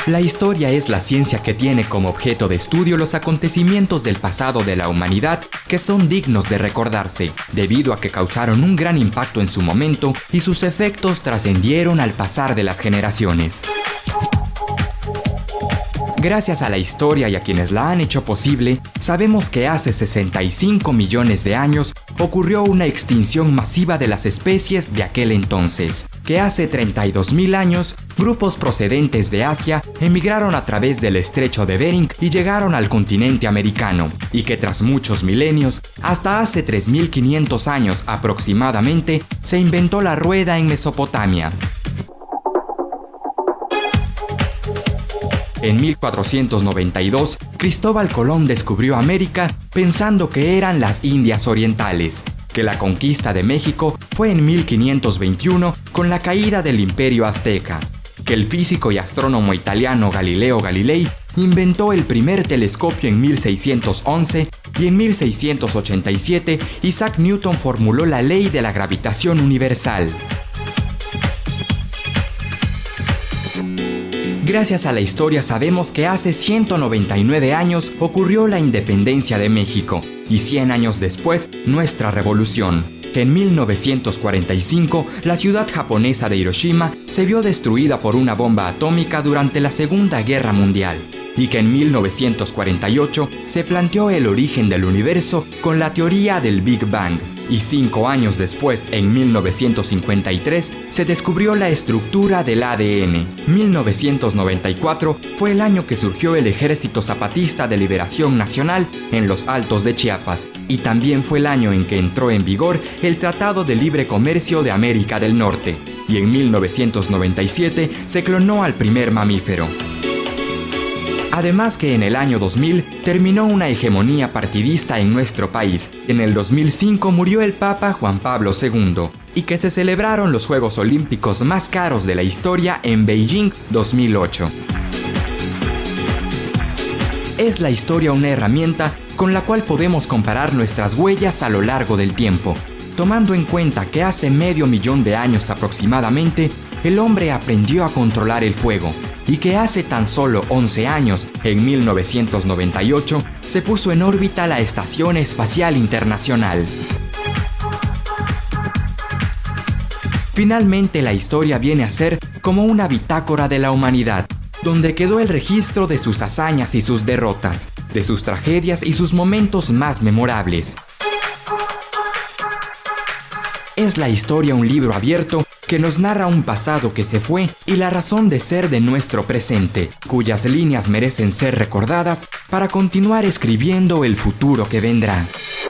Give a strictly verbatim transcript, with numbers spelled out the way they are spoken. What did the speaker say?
La historia es la ciencia que tiene como objeto de estudio los acontecimientos del pasado de la humanidad que son dignos de recordarse, debido a que causaron un gran impacto en su momento y sus efectos trascendieron al pasar de las generaciones. Gracias a la historia y a quienes la han hecho posible, sabemos que hace sesenta y cinco millones de años ocurrió una extinción masiva de las especies de aquel entonces, que hace treinta y dos mil años, grupos procedentes de Asia emigraron a través del estrecho de Bering y llegaron al continente americano, y que tras muchos milenios, hasta hace tres mil quinientos años aproximadamente, se inventó la rueda en Mesopotamia. En mil cuatrocientos noventa y dos, Cristóbal Colón descubrió América pensando que eran las Indias Orientales, que la conquista de México fue en mil quinientos veintiuno con la caída del Imperio Azteca, que el físico y astrónomo italiano Galileo Galilei inventó el primer telescopio en mil seiscientos once y en mil seiscientos ochenta y siete Isaac Newton formuló la ley de la gravitación universal. Gracias a la historia sabemos que hace ciento noventa y nueve años ocurrió la independencia de México y cien años después nuestra revolución, que en mil novecientos cuarenta y cinco la ciudad japonesa de Hiroshima se vio destruida por una bomba atómica durante la Segunda Guerra Mundial y que en mil novecientos cuarenta y ocho se planteó el origen del universo con la teoría del Big Bang. Y cinco años después, en mil novecientos cincuenta y tres, se descubrió la estructura del A D N. mil novecientos noventa y cuatro fue el año que surgió el Ejército Zapatista de Liberación Nacional en los Altos de Chiapas, y también fue el año en que entró en vigor el Tratado de Libre Comercio de América del Norte, y en mil novecientos noventa y siete se clonó al primer mamífero. Además que en el año dos mil terminó una hegemonía partidista en nuestro país. En el dos mil cinco murió el Papa Juan Pablo segundo y que se celebraron los Juegos Olímpicos más caros de la historia en Beijing dos mil ocho. Es la historia una herramienta con la cual podemos comparar nuestras huellas a lo largo del tiempo, tomando en cuenta que hace medio millón de años aproximadamente el hombre aprendió a controlar el fuego, y que hace tan solo once años, en mil novecientos noventa y ocho, se puso en órbita la Estación Espacial Internacional. Finalmente, la historia viene a ser como una bitácora de la humanidad, donde quedó el registro de sus hazañas y sus derrotas, de sus tragedias y sus momentos más memorables. Es la historia un libro abierto que nos narra un pasado que se fue y la razón de ser de nuestro presente, cuyas líneas merecen ser recordadas para continuar escribiendo el futuro que vendrá.